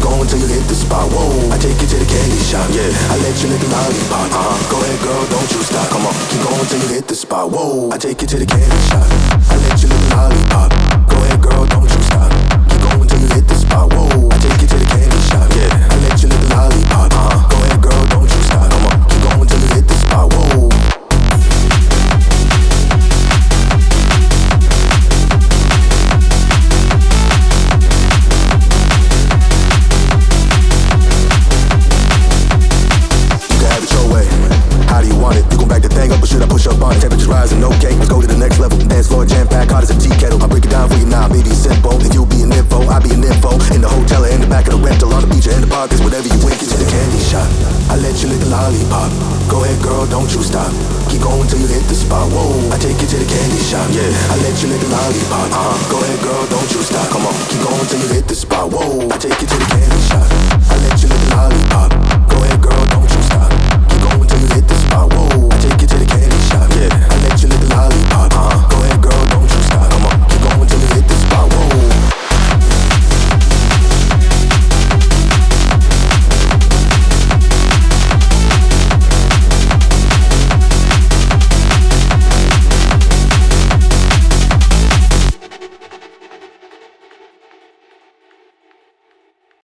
going till you hit the spot. Whoa, I take you to the candy shop. Yeah, I let you lick the lollipop. Go ahead, girl, don't you stop. Come on, keep going till you hit the spot. Whoa, I take you to the candy shop. I let you lick the lollipop. Go ahead, girl, don't you stop. Keep going till you hit the spot. Whoa, I take you to the candy shop. Yeah, I let you lick the lollipop. Go ahead, girl, don't you stop. Come on, keep going till you hit the spot. Whoa. How do you want it? You gon' back the thing up or should I push up on it? Temperature's rising, okay. Let's go to the next level. Dance floor jam packed, hot as a tea kettle. I'll break it down for you now, baby, it's simple. If you be an info, I'll be an info. In the hotel or in the back of the rental, on the beach or in the park, it's whatever you wink. Get to the candy shop. I let you lick the lollipop. Go ahead, girl, don't you stop. Keep going till you hit the spot. Whoa, I take you to the candy shop. Yeah, I let you lick the lollipop. Go ahead, girl, don't you stop. Come on, keep going till you hit the spot. Whoa, I take you to the